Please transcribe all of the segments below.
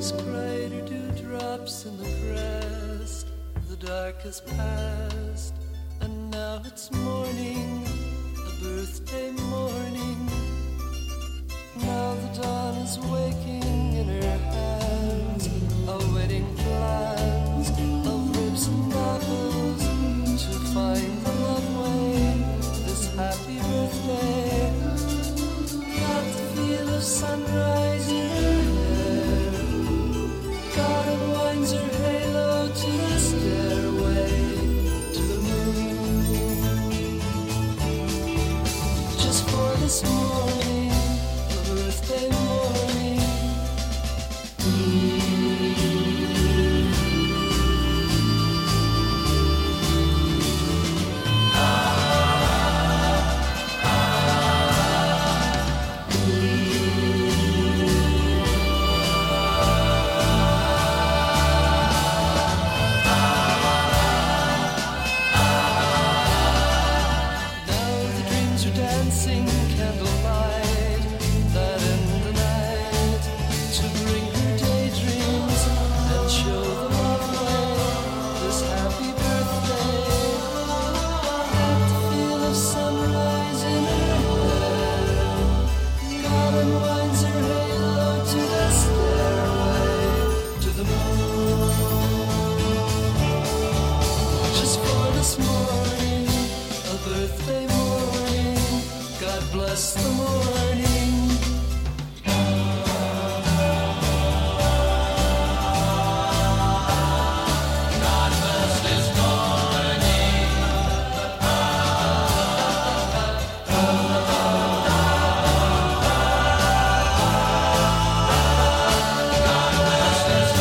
Babies cried or dewdrops in the crest. The dark has passed, and now it's morning, a birthday morning. Now the dawn is waking in her hands, our wedding plans of ribs and apples to find the love way. This happy birthday, got the feel of sunrise in her hair. God unwinds her halo to the stairway to the moon. Just for this morning, a birthday morning. Dancing candlelight that end the night to bring her daydreams and show the love way. This happy birthday, got the feel of sunrise in her hair. God unwinds her halo to the stairway to the moon. Just for this morning, a birthday morning. God bless the morning. God bless this morning. God bless this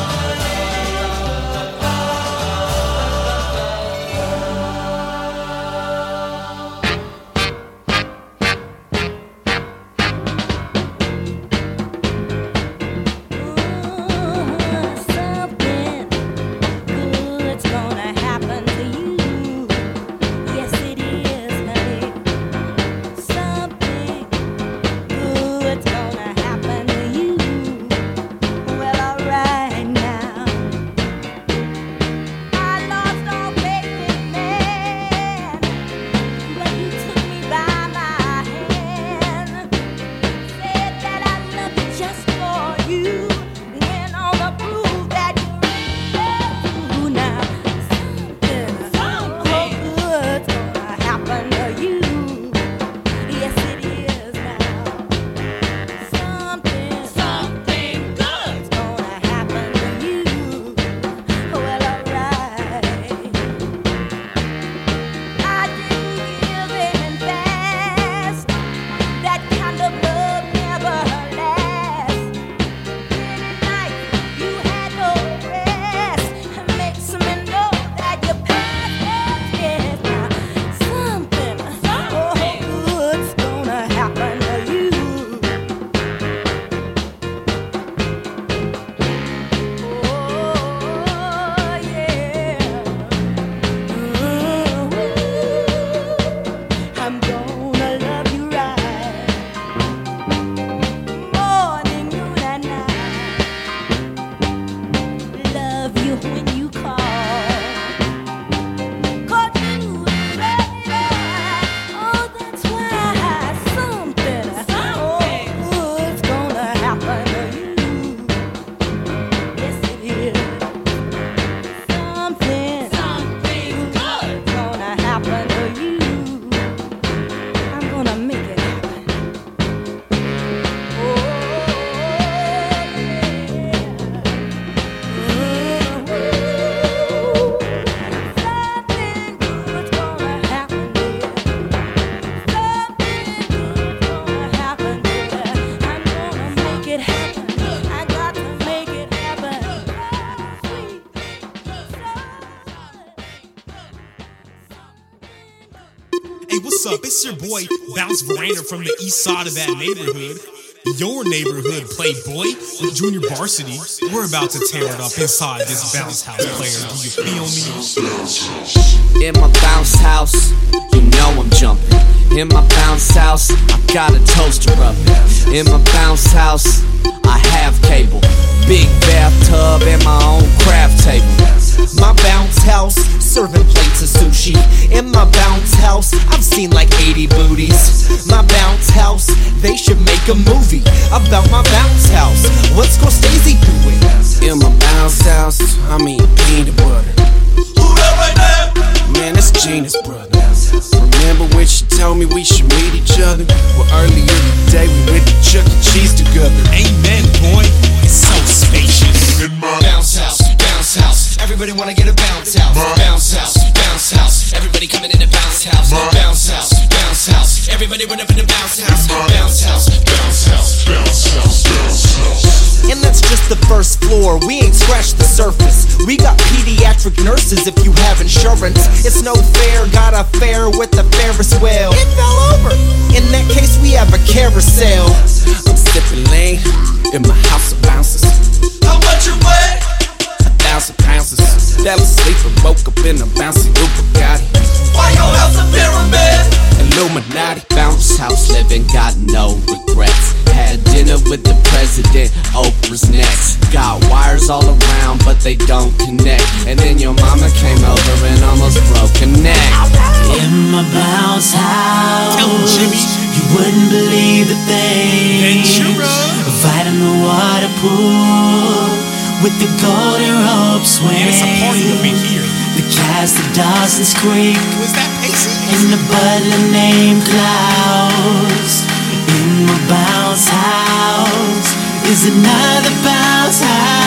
Hey, what's up? It's your boy, Bounce Veranda from the east side of that neighborhood. Your neighborhood Playboy with Junior Varsity. We're about to tear it up inside this bounce house player. Do you feel me? In my bounce house, you know I'm jumping. In my bounce house, I got a toaster oven. In my bounce house, I have cable. Big tub and my own craft table. My bounce house, serving plates of sushi. In my bounce house, I've seen like 80 booties. My bounce house, they should make a movie about my bounce house. What's Scorsese doing? In my bounce house, I'm eating peanut butter. Who that right there? Man, it's Gina's brother. Remember when she told me we should meet each other? Well, earlier today we went to Chuck E. Cheese together. Amen, boy. It's so spacious. In my Bounce house, bounce house. Everybody wanna get a bounce house. Bounce house, bounce house. Everybody coming in the bounce house. Bounce house, bounce house. Everybody run up in the bounce house. Bounce house, bounce house, bounce house, bounce house. And that's just the first floor, we ain't scratched the surface. We got pediatric nurses if you have insurance. It's no fair, got a fare with the Ferris wheel. It fell over. In that case, we have a carousel. I'm sipping lean in my house of bounces. How much you weigh? 1,000 ounces. Fell asleep and woke up in a bouncy new Bugatti. Why your house a pyramid? Illuminati. Bounce house living, got no regrets. Had dinner with the president, Oprah's next. Got wires all around, but they don't connect. And then your mama came over and almost broke a neck. In my bounce house, Tell 'em, Jimmy. you wouldn't believe the things. Ventura. Right in the water pool with the golden rope swing. Man, it's a party up in here. The cast of Dawson's Creek Was that Pacey? and the butler named Klaus. In my bounce house is another bounce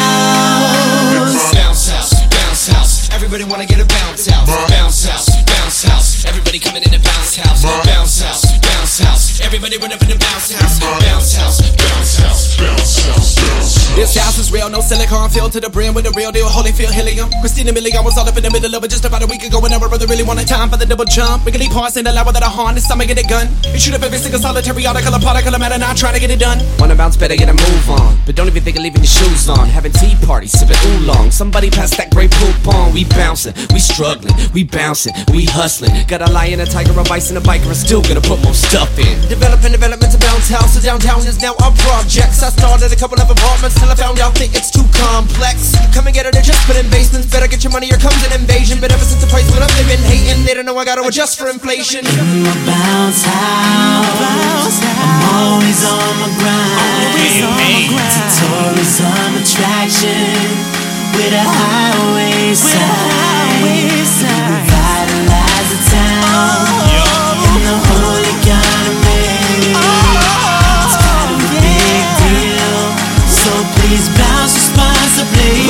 house. Bounce house, bounce house. Everybody wanna get a bounce house. Bounce house, bounce house. Everybody coming in the bounce house. Bounce house, bounce house. Everybody run up in the bounce house. Bounce house, bounce house. Bounce house, bounce house. This house is real, no silicone, filled to the brim with the real deal, Holyfield helium. Christina Milian was all up in the middle of it just about a week ago, and our brother really wanted time for the double jump. Wiggly paws in the lab without a harness, I'ma get a gun. You shoot up every single solitary article, a particle, matter, not trying to get it done. Wanna bounce better, get a move on, but don't even think of leaving your shoes on. Having tea parties, sipping oolong. Somebody pass that great poop on. We bouncing, we struggling, we bouncing, we hustling. Got a lion, a tiger, a bison, a biker, and still gonna put more stuff in. Developing development to bounce house, so downtown is now our projects. I started a couple of apartments till I found out that it's too complex. Come and get it, or just put in basements. Better get your money, here comes an invasion. But ever since the price went up, they've been hating. They don't know I gotta adjust for inflation. In my bounce house, I'm always on my grind. It's a tourism attraction with a highway sign. Revitalize the town in the whole economy. It's kind of a big deal, so please bounce responsibly.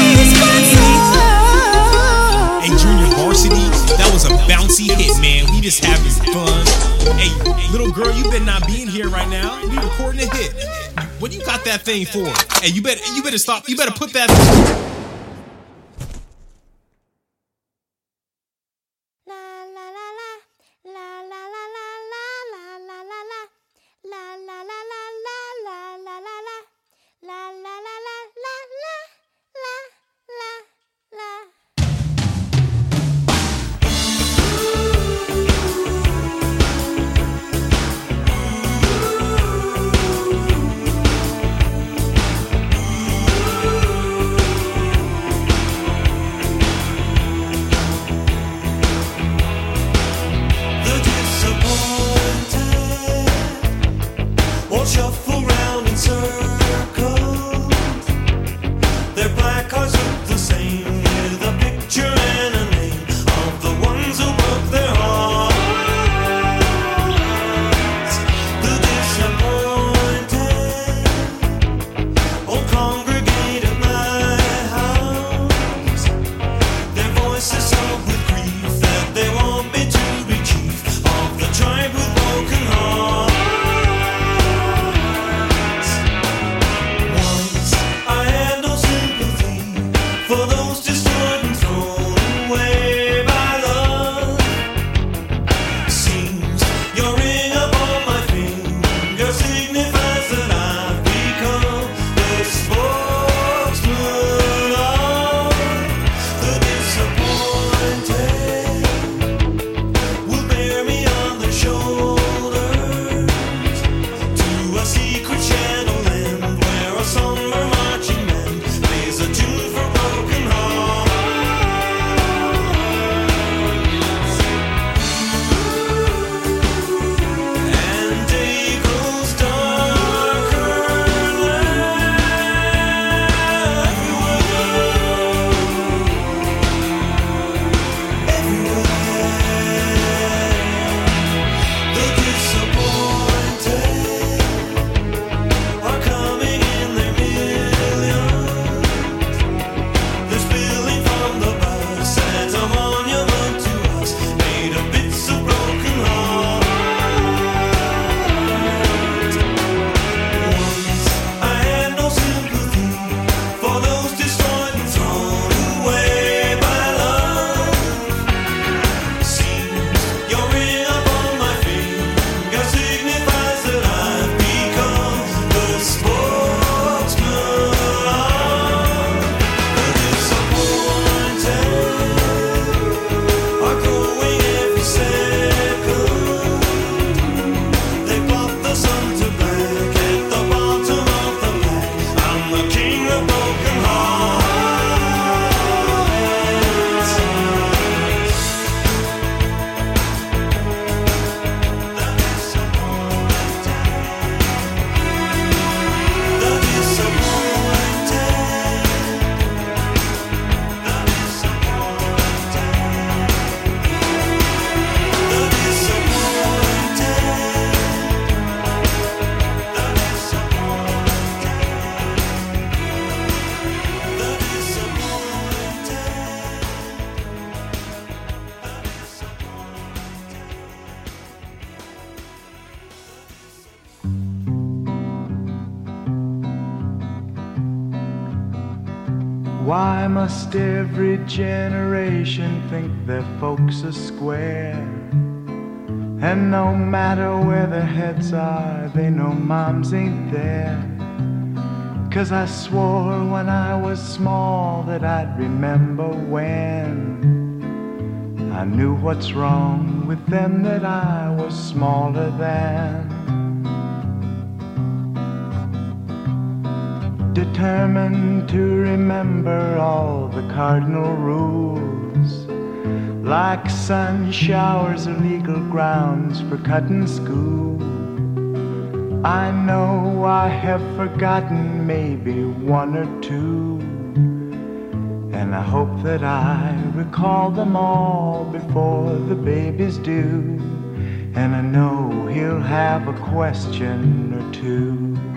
Hey, Junior Varsity, that was a bouncy hit, man. We just having fun. Hey, little girl, you better not be in here right now. We recording a hit. What you got that thing for? Hey, you better stop. You better put that. Why must every generation think their folks are square? And no matter where their heads are, they know moms ain't there. 'Cause I swore when I was small that I'd remember when I knew what's wrong with them that I was smaller than. Determined to remember all the cardinal rules, like sun showers are legal grounds for cutting school. I know I have forgotten maybe one or two, and I hope that I recall them all before the babies do. And I know he'll have a question or two,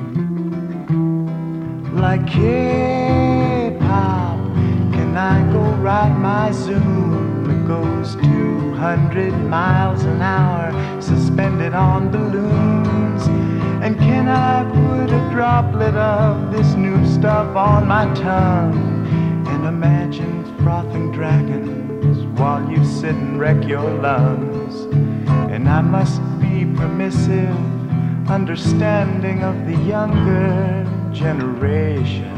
like, hey, Pop, can I go ride my Zoom? It goes 200 miles an hour, suspended on balloons. And can I put a droplet of this new stuff on my tongue and imagine frothing dragons while you sit and wreck your lungs? And I must be permissive, understanding of the younger generation.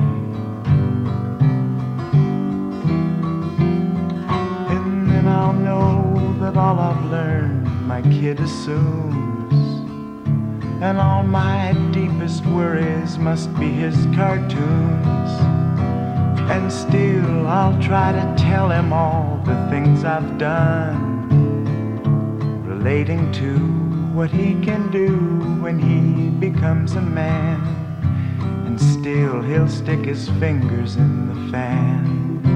And then I'll know that all I've learned my kid assumes, and all my deepest worries must be his cartoons. And still I'll try to tell him all the things I've done, relating to what he can do when he becomes a man. And still he'll stick his fingers in the fan.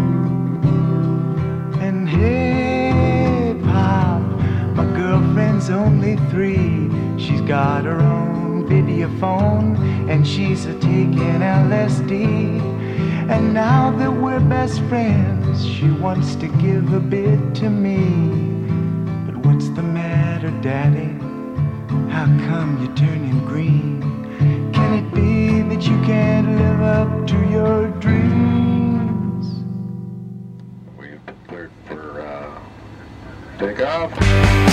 And hey, Pop, my girlfriend's only 3. She's got her own videophone, and she's a-taking LSD. And now that we're best friends, she wants to give a bit to me. But what's the matter, Daddy? How come you're turning green? Can it be that you can't live up to your dreams? We cleared for takeoff.